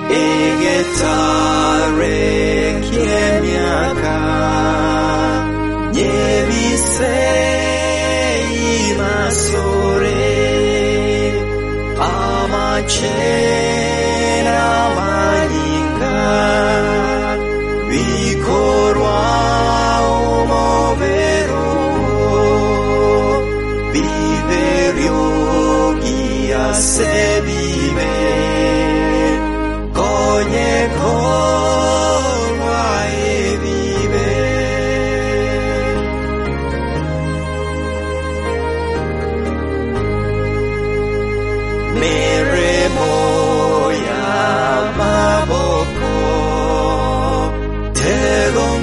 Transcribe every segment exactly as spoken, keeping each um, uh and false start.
egetare kiemiaka nyebisei masore amachena malinga bikorwa omovero biverio se vive cogne colma e vive mere moya maboko te gon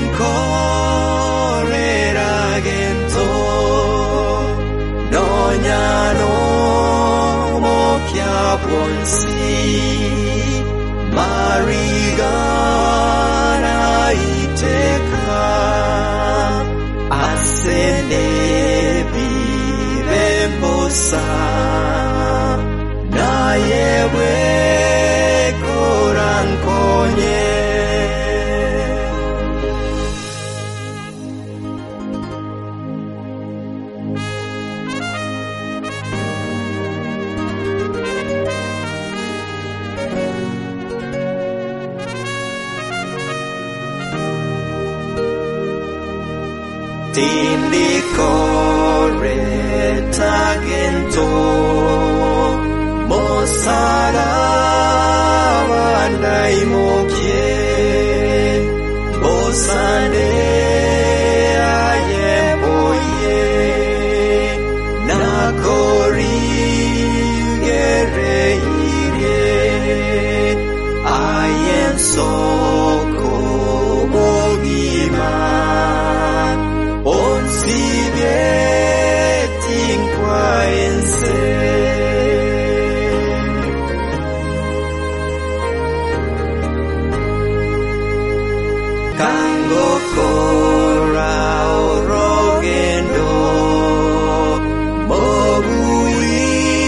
correra gento noña no Ponsi Marigana iteka asene bibembosa na yewe korankonye Tindi corre tagento Mosara vandai mokye Bosane aye boye Nakori gere ire Ayen soko bogima si vietin quaense Kango cora rogendo Mogui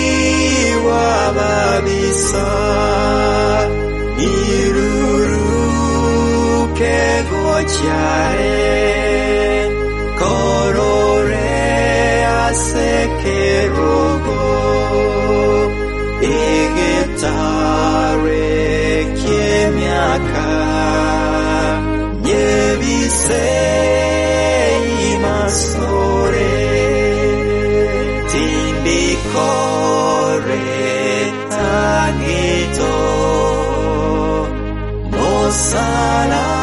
wababisa Iruru ke gochae Korore asekerogo egetare kiemiaka nyebisei masore tindikore tagito mosala